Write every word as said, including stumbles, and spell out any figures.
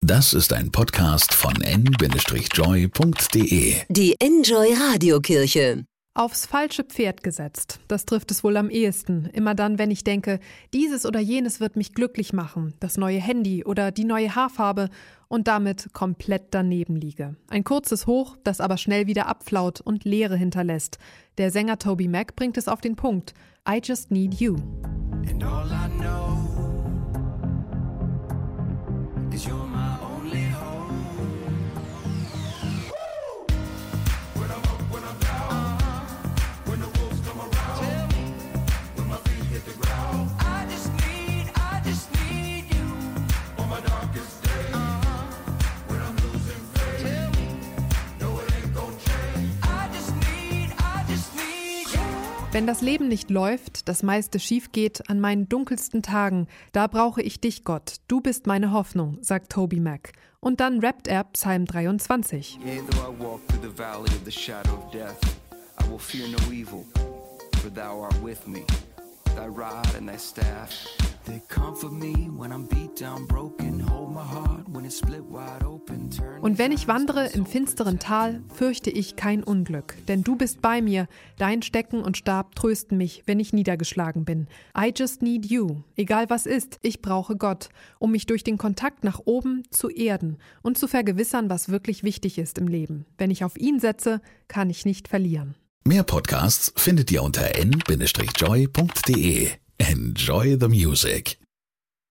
Das ist ein Podcast von n Bindestrich joy punkt de. Die Enjoy Radiokirche. Aufs falsche Pferd gesetzt. Das trifft es wohl am ehesten. Immer dann, wenn ich denke, dieses oder jenes wird mich glücklich machen, das neue Handy oder die neue Haarfarbe, und damit komplett daneben liege. Ein kurzes Hoch, das aber schnell wieder abflaut und Leere hinterlässt. Der Sänger TobyMac bringt es auf den Punkt. I just need you. And all I know is you're my only hope. When I'm up, when I'm down, when the wolves come around, when my feet hit the ground, I just need, I just need you on my darkest day. When I'm losing faith, no, it ain't gon' change. I just need, I just need you. Wenn das Leben nicht läuft, das meiste schief geht, an meinen dunkelsten Tagen, da brauche ich dich, Gott. Du bist meine Hoffnung, sagt TobyMac. Und dann rappt er Psalm dreiundzwanzig. Yea, though I walk through the valley of the shadow of death, I will fear no evil, for thou art with me. Thy rod and thy staff, they comfort me when I'm beat down, broken. Hold my heart when it's split wide open. Turn Und wenn ich wandere im finsteren Tal, fürchte ich kein Unglück, denn du bist bei mir, dein Stecken und Stab trösten mich, wenn ich niedergeschlagen bin. I just need you. Egal was ist, ich brauche Gott, um mich durch den Kontakt nach oben zu erden und zu vergewissern, was wirklich wichtig ist im Leben. Wenn ich auf ihn setze, kann ich nicht verlieren. Mehr Podcasts findet ihr unter n Bindestrich joy punkt de. Enjoy the music.